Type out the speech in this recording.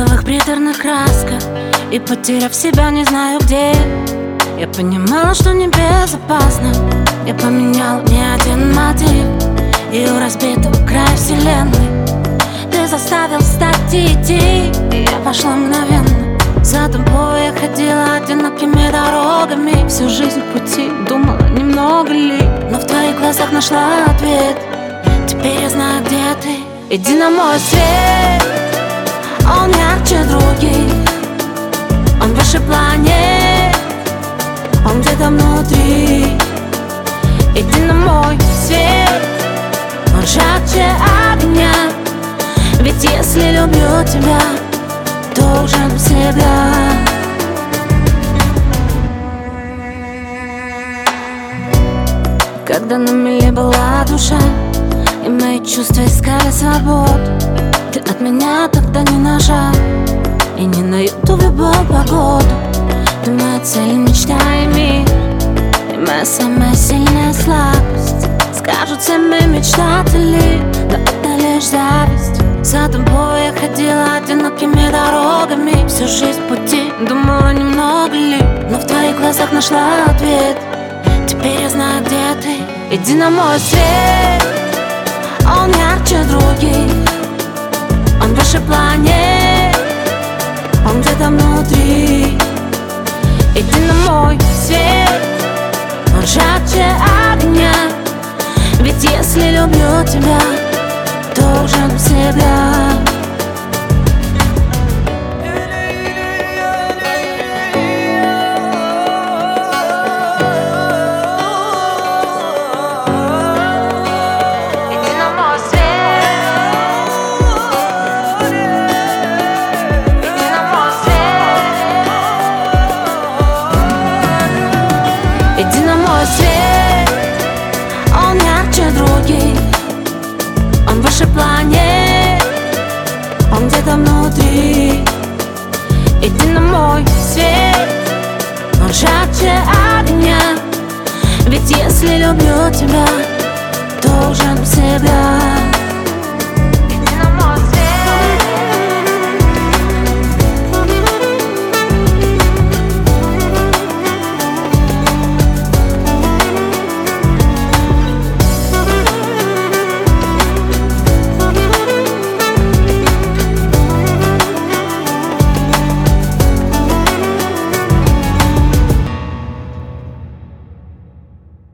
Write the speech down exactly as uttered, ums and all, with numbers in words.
розовых приторных красках, и, потеряв себя, не знаю где. Я понимала, что небезопасно. Я поменял не один мотив, и у разбитого края вселенной ты заставил встать и идти. И я пошла мгновенно. За тобой я ходила одинокими дорогами, всю жизнь в пути, думала, немного ли, но в твоих глазах нашла ответ. Теперь я знаю, где ты. Иди на мой свет, он ярче других, он выше планет, он где-то внутри. Иди на мой свет, он жарче огня, ведь если люблю тебя, то уже навсегда. Когда на мели была душа, и мои чувства искали свободу, ты от меня тогда не на и не на ютуб любую погоду. Ты моя цель, мечта и мир, и моя самая сильная слабость. Скажут все мы мечтатели, но это лишь зависть. За тобой я ходила одинокими дорогами, всю жизнь в пути, думала, немного ли, но в твоих глазах нашла ответ. Теперь я знаю, где ты. Иди на мой свет, он ярче других, он выше планет, он где-то внутри. Иди на мой свет, он жарче огня, ведь если люблю тебя, то уже навсегда. Иди на мой свет, он ярче других, он выше планет, он где-то внутри. Иди на мой свет, он жарче огня, ведь если люблю тебя, то уже навсегда.